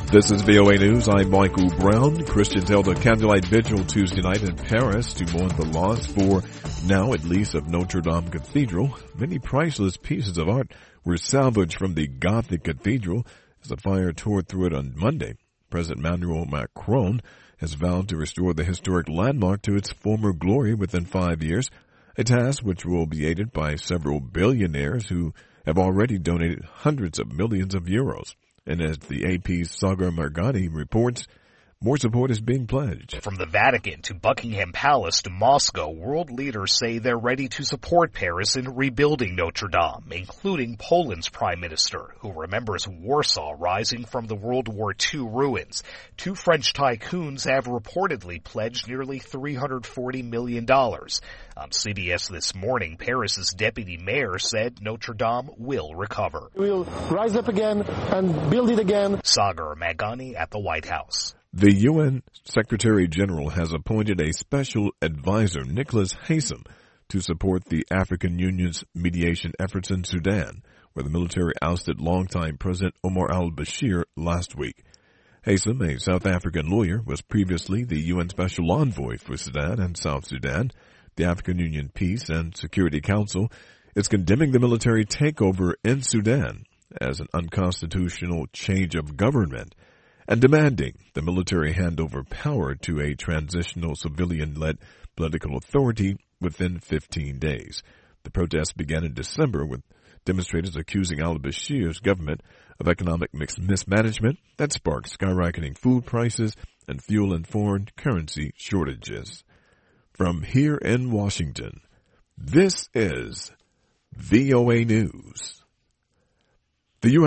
This is VOA News. I'm Michael Brown. Christians held a candlelight vigil Tuesday night in Paris to mourn the loss for now at least of Notre Dame Cathedral. Many priceless pieces of art were salvaged from the Gothic cathedral as the fire tore through it on Monday. President Emmanuel Macron has vowed to restore the historic landmark to its former glory within 5 years, a task which will be aided by several billionaires who have already donated hundreds of millions of euros. And as the AP's Sagar Margani reports, more support is being pledged. From the Vatican to Buckingham Palace to Moscow, world leaders say they're ready to support Paris in rebuilding Notre Dame, including Poland's prime minister, who remembers Warsaw rising from the World War II ruins. Two French tycoons have reportedly pledged nearly $340 million. On CBS This Morning, Paris's deputy mayor said Notre Dame will recover. We'll rise up again and build it again. Sagar Margani at the White House. The UN Secretary General has appointed a special advisor, Nicholas Haysom, to support the African Union's mediation efforts in Sudan, where the military ousted longtime President Omar al-Bashir last week. Haysom, a South African lawyer, was previously the UN Special Envoy for Sudan and South Sudan. The African Union Peace and Security Council is condemning the military takeover in Sudan as an unconstitutional change of government and demanding the military hand over power to a transitional civilian-led political authority within 15 days. The protests began in December with demonstrators accusing al-Bashir's government of economic mismanagement that sparked skyrocketing food prices and fuel and foreign currency shortages. From here in Washington, this is VOA News. The U.S.